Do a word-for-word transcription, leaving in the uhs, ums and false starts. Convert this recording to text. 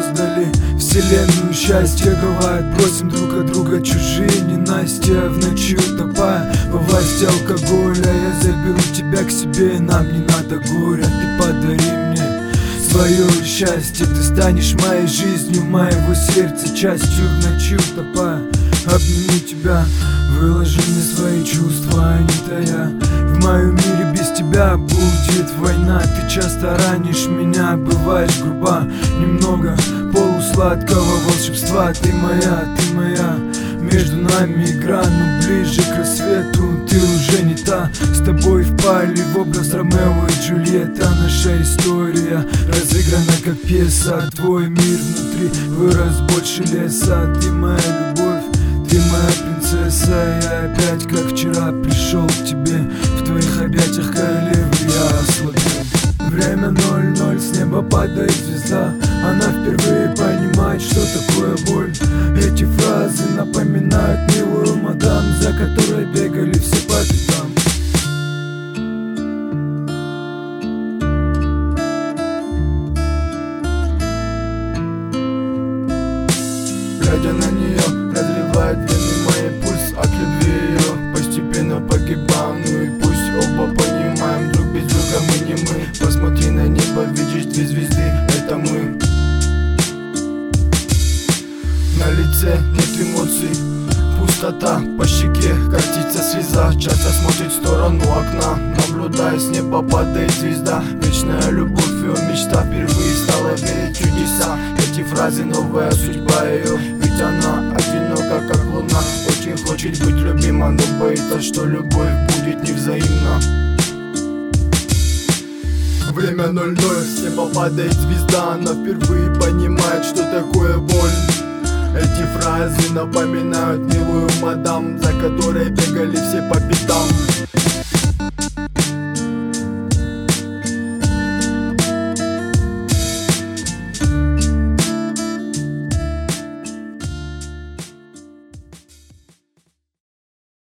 создали вселенную счастья. Бывает, бросим друг от друга чужие ненастья, в ночи утопая во власти алкоголя. Я заберу тебя к себе, и нам не надо горя. Ты подари мне свое счастье, ты станешь моей жизнью, моего сердца частью, в ночи утопая. Обниму тебя, выложи мне свои чувства, а не тая. В моем мире без тебя будет война. Ты часто ранишь меня, бываешь груба, немного полусладкого волшебства. Ты моя, ты моя, между нами игра, но ближе к рассвету ты уже не та. С тобой впали в образ Ромео и Джульетта. Наша история разыграна как пьеса. Твой мир внутри вырос больше леса. Ты моя любовь, ты моя принцесса. Я опять как вчера пришел к тебе. В твоих объятиях королевы я ослабел. Время ноль ноль, с неба падает звезда. Она впервые понимает, что такое боль. Эти фразы напоминают милую мадам, за которой бегали все по пятам. Глядя на нее, разрывает вены моей пульс от любви ее. Постепенно погибаем, ну и пусть оба понимаем, друг без друга мы не мы. Посмотри на небо, видишь две звезды, это мы. На лице нет эмоций, пустота по щеке, катится слеза. Часто смотрит в сторону окна, наблюдая, с неба падает звезда. Вечная любовь, ее мечта, впервые стала верить в чудеса. Эти фразы, новая судьба ее, ведь она одинока, как луна. Очень хочет быть любима, но боится, что любовь будет невзаимна. Время ноль ноль, с неба падает звезда. Она впервые понимает, что такое боль. Эти фразы напоминают милую мадам, за которой бегали все